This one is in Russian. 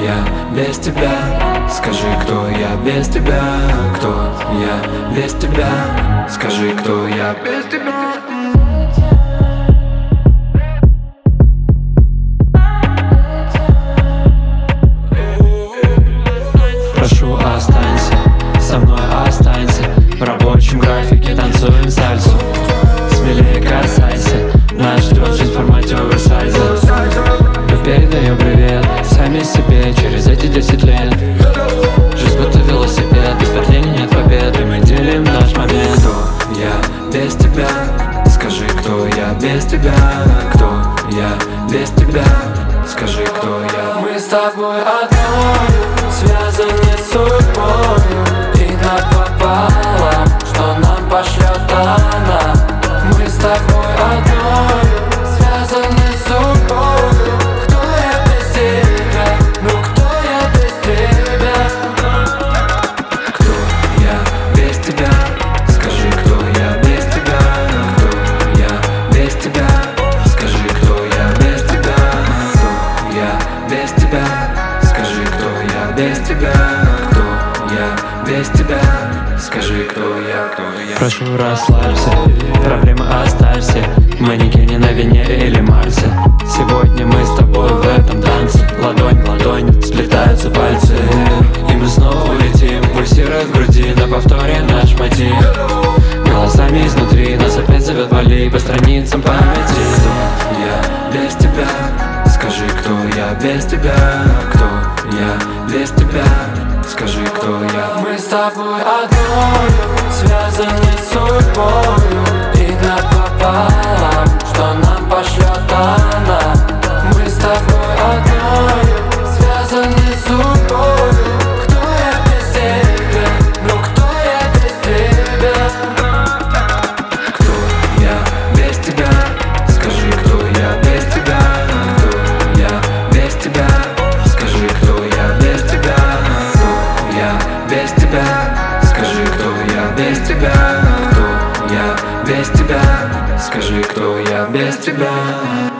я без тебя? Скажи, кто я без тебя? Кто я без тебя? Скажи, кто я без тебя? Прошу, останься, со мной останься. В рабочем графике танцуем сальсу. Смелее касайся, нас ждет жизнь в формате оверсайза. Мы передаем привет сами себе через эти 10 лет. Жизнь будто велосипед, без падений нет победы. Мы делим наш момент. Кто я без тебя? Скажи, кто я без тебя? Кто я без тебя? Скажи, кто я? Мы с тобой одною, связаны судьбою, и напополам, что нам пошлет она. Мы с тобой одною, связаны судьбою. Кто я без тебя? Ну кто я без тебя? Кто я без тебя? Скажи, кто я без тебя? Кто я без тебя? Скажи, кто я без тебя? Кто я без тебя? Скажи, кто я без тебя? Кто я без тебя? Скажи, кто я? Прошу, расслабься, проблемы оставься. Манекене на Венере или Марсе. Сегодня мы с тобой в этом танце. Ладонь в ладонь, сплетаются пальцы, и мы снова улетим. Пульсирует в груди, на повторе наш мотив. Голосами изнутри нас опять зовет Бали по страницам памяти. Кто я без тебя? Скажи, кто я без тебя? Кто я без тебя? Скажи, кто я? Мы с тобой одною, связаны судьбою, и напополам, что нам пошлет она. Мы с тобой одною, связаны судьбою. Кто я без тебя? Ну кто я без тебя? Кто я без тебя? Скажи, кто я без тебя? Кто я без тебя? Скажи, кто я без тебя? Кто я без тебя? Скажи, кто я без тебя? Кто я без тебя? Скажи, кто я без тебя?